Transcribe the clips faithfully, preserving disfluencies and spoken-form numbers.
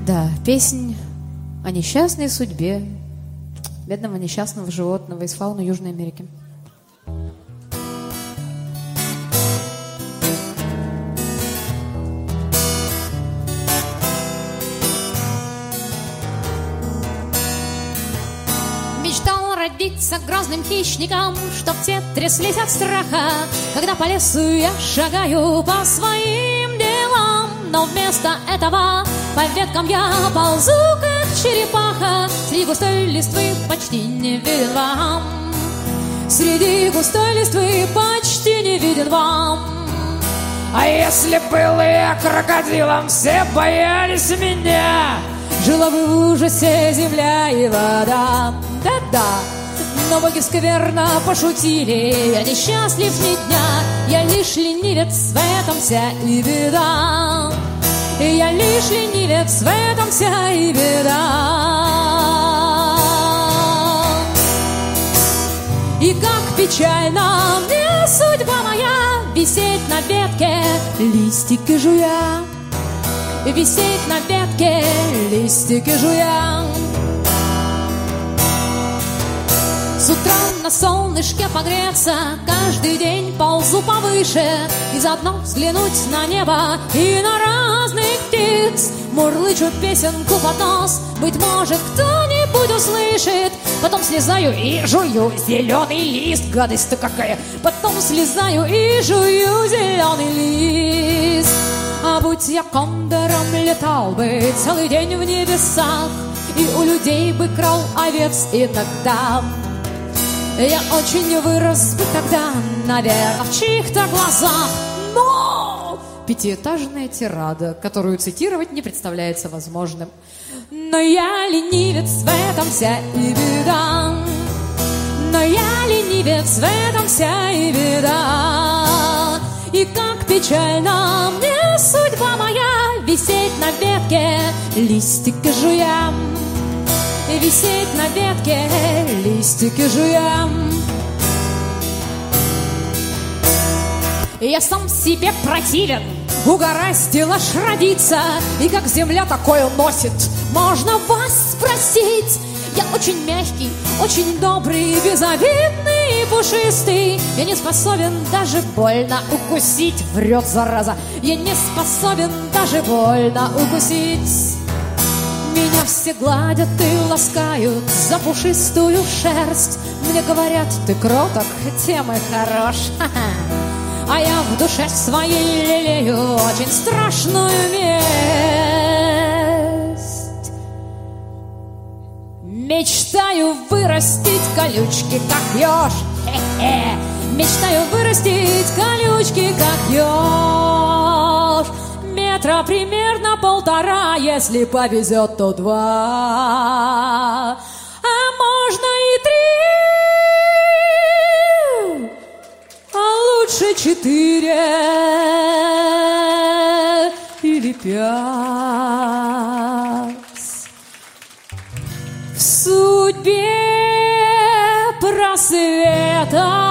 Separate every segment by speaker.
Speaker 1: Да, песнь о несчастной судьбе бедного несчастного животного из фауны Южной Америки.
Speaker 2: Мечтал родиться грозным хищником, чтоб те тряслись от страха, когда по лесу я шагаю по своим делам. Но вместо этого по веткам я ползу, как черепаха, среди густой листвы почти не виден вам. Среди густой листвы почти не виден вам.
Speaker 3: А если был я крокодилом, все боялись меня.
Speaker 2: Жила бы в ужасе земля и вода. Да-да, но боги скверно пошутили. Я несчастлив ни дня, я лишь ленивец, в этом вся и беда. Я лишь ленивец, в этом вся и беда. И как печально мне судьба моя, висеть на ветке, листики жуя. Висеть на ветке, листики жуя. С утра на солнышке погреться, каждый день ползу повыше, и заодно взглянуть на небо и на разных птиц. Мурлычу песенку под нос, быть может, кто-нибудь услышит. Потом слезаю и жую зеленый лист, гадость-то какая. Потом слезаю и жую зеленый лист. А будь я кондором, летал бы целый день в небесах, и у людей бы крал овец, и тогда я очень вырос бы тогда, наверное, в чьих-то глазах. Но
Speaker 1: Пятиэтажная тирада, которую цитировать не представляется возможным.
Speaker 2: Но я ленивец, в этом вся и беда. Но я ленивец, в этом вся и беда. И как печально мне судьба моя, висеть на ветке, листики жуя. Висеть на ветке, листики жуя. Я сам себе противен, угораздило аж родиться. И как земля такое носит, можно вас спросить. Я очень мягкий, очень добрый, безобидный и пушистый. Я не способен даже больно укусить, врет зараза. Я не способен даже больно укусить. Меня все гладят и ласкают за пушистую шерсть. Мне говорят, ты кроток, тем и хорош. А я в душе своей лелею очень страшную месть. Мечтаю вырастить колючки, как еж. Хе-хе. Мечтаю вырастить колючки, как еж. Метра примерно полтора, если повезет, то два, а можно и три, а лучше четыре или пять. В судьбе просвета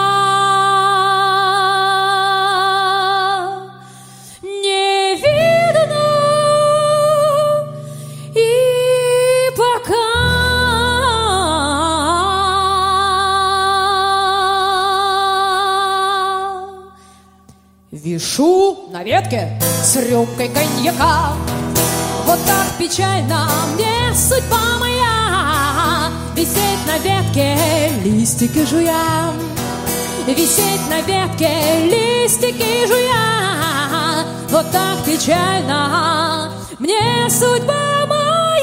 Speaker 2: вишу на ветке с рюмкой коньяка. Вот так печально мне судьба моя, висеть на ветке, листики жуя. Висеть на ветке, листики жуя. Вот так печально мне судьба моя.